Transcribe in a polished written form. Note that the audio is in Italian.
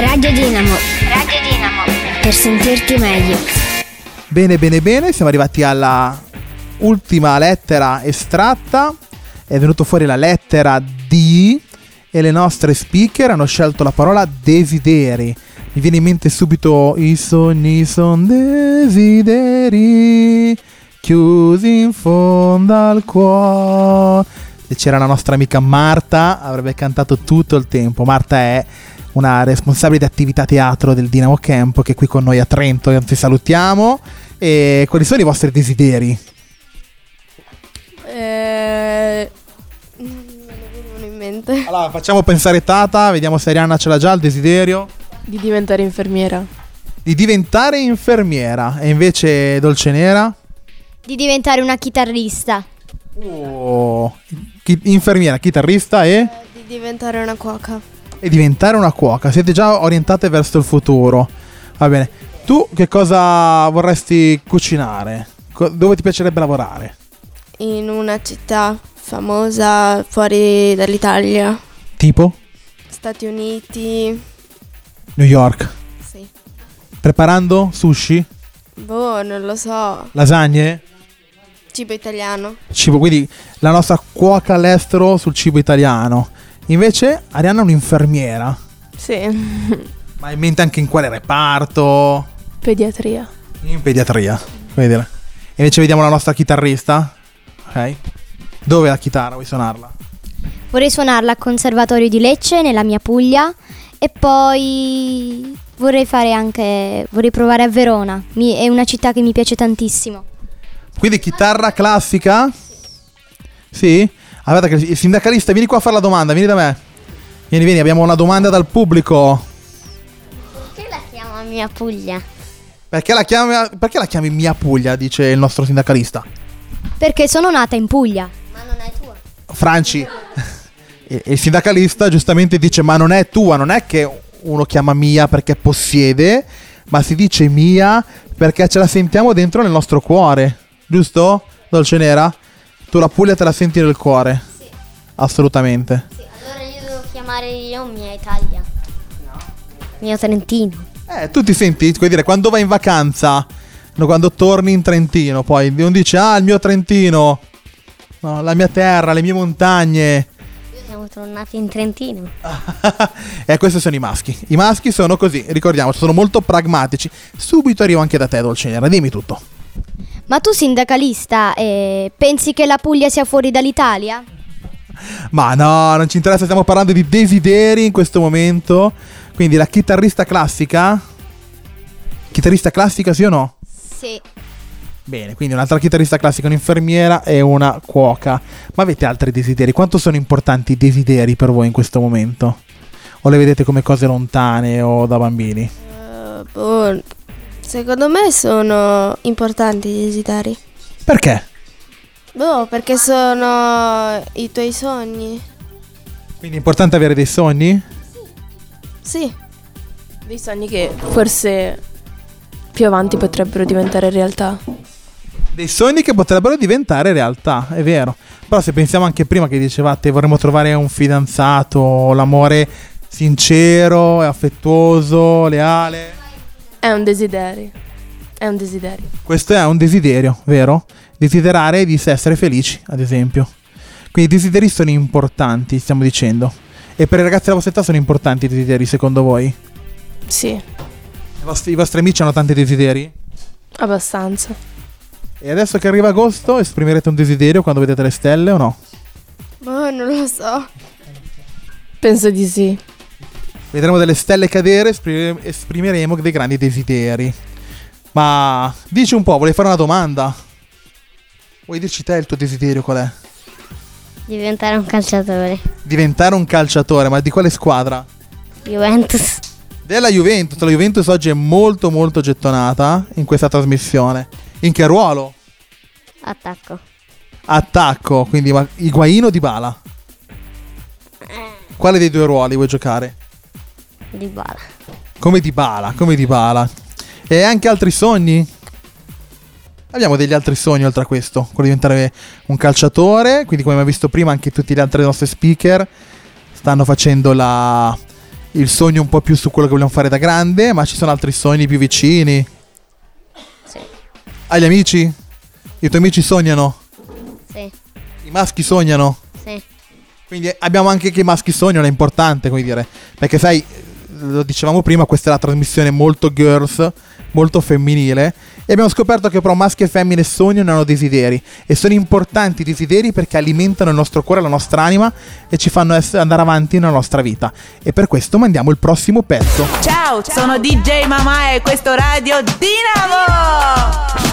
Radio Dinamo. Radio Dinamo. Per sentirti meglio. Bene, siamo arrivati alla ultima lettera estratta. È venuto fuori la lettera D e le nostre speaker hanno scelto la parola desideri. Mi viene in mente subito: i sogni son desideri chiusi in fondo al cuore. Se c'era la nostra amica Marta avrebbe cantato tutto il tempo. Marta è una responsabile di attività teatro del Dinamo Camp, che è qui con noi a Trento, e anzi salutiamo. E quali sono i vostri desideri? Non me ne vengono in mente. Allora facciamo pensare Tata, vediamo se Arianna ce l'ha già il desiderio. Di diventare infermiera. Di diventare infermiera. E invece Dolcenera? Di diventare una chitarrista. Oh, infermiera, chitarrista Di diventare una cuoca. e diventare una cuoca. Siete già orientate verso il futuro. Va bene. Tu che cosa vorresti cucinare? Dove ti piacerebbe lavorare? In una città famosa fuori dall'Italia. Tipo? Stati Uniti. New York. Sì. Preparando sushi? Boh, non lo so. Lasagne? Cibo italiano. Cibo, quindi la nostra cuoca all'estero sul cibo italiano. Invece Arianna è un'infermiera. Sì. Ma in mente anche in quale reparto? Pediatria. In pediatria. Vedere. E invece vediamo la nostra chitarrista. Ok. Dove è la chitarra? Vuoi suonarla? Vorrei suonarla al Conservatorio di Lecce, nella mia Puglia. E poi vorrei provare a Verona. È una città che mi piace tantissimo. Quindi chitarra classica? Sì? Aspetta che il sindacalista, vieni qua a fare la domanda, vieni da me. Vieni, abbiamo una domanda dal pubblico. Perché la chiama mia Puglia? Perché la chiami mia Puglia, dice il nostro sindacalista. Perché sono nata in Puglia. Ma non è tua. Franci. E il sindacalista giustamente dice: ma non è tua, non è che uno chiama mia perché possiede, ma si dice mia perché ce la sentiamo dentro nel nostro cuore. Giusto? Dolcenera? Tu la Puglia te la senti nel cuore? Sì. Assolutamente. Sì, allora io devo chiamare io mia Italia. No. Mio Trentino. Tu ti senti, vuoi dire, quando vai in vacanza, no, quando torni in Trentino, poi non dici: ah, il mio Trentino, no, la mia terra, le mie montagne. Siamo tornati in Trentino. E questi sono i maschi. I maschi sono così, ricordiamoci, sono molto pragmatici. Subito arrivo anche da te, Dolcenera, dimmi tutto. Ma tu, sindacalista, pensi che la Puglia sia fuori dall'Italia? Ma no, non ci interessa, stiamo parlando di desideri in questo momento. Quindi la chitarrista classica? Chitarrista classica, sì o no? Sì. Bene, quindi un'altra chitarrista classica, un'infermiera e una cuoca. Ma avete altri desideri? Quanto sono importanti i desideri per voi in questo momento? O le vedete come cose lontane o da bambini? Boh, secondo me sono importanti i desideri. Perché? Boh, perché sono i tuoi sogni. Quindi è importante avere dei sogni? Sì. Dei sogni che forse più avanti potrebbero diventare realtà. Dei sogni che potrebbero diventare realtà, è vero. Però se pensiamo anche prima che dicevate vorremmo trovare un fidanzato, l'amore sincero, affettuoso, leale. È un desiderio. Questo è un desiderio, vero? Desiderare di essere felici, ad esempio. Quindi i desideri sono importanti, stiamo dicendo. E per i ragazzi della vostra età sono importanti i desideri, secondo voi? Sì, I vostri amici hanno tanti desideri? abbastanza. E adesso che arriva agosto esprimerete un desiderio quando vedete le stelle o no? Boh, non lo so. Penso di sì. Vedremo delle stelle cadere, esprimeremo dei grandi desideri. Ma dici un po', volevi fare una domanda? Vuoi dirci te il tuo desiderio qual è? Diventare un calciatore. Diventare un calciatore, ma di quale squadra? Juventus. Della Juventus. La Juventus oggi è molto molto gettonata in questa trasmissione. In che ruolo? Attacco. Attacco, quindi Higuaín o Dybala? Quale dei due ruoli vuoi giocare? Dybala. Come Dybala. E anche altri sogni? Abbiamo degli altri sogni oltre a questo, quello di diventare un calciatore. Quindi come abbiamo visto prima anche tutti gli altri nostri speaker stanno facendo il sogno un po' più su quello che vogliamo fare da grande, ma ci sono altri sogni più vicini. Sì. Hai gli amici? I tuoi amici sognano? Sì. I maschi sognano? Sì. Quindi abbiamo anche che i maschi sognano, è importante, come dire, perché sai, lo dicevamo prima, questa è la trasmissione molto girls, molto femminile, e abbiamo scoperto che però maschi e femmine sognano e hanno desideri, e sono importanti i desideri perché alimentano il nostro cuore, la nostra anima e ci fanno andare avanti nella nostra vita, e per questo mandiamo il prossimo pezzo. Ciao, sono DJ Mamà e questo Radio Dinamo!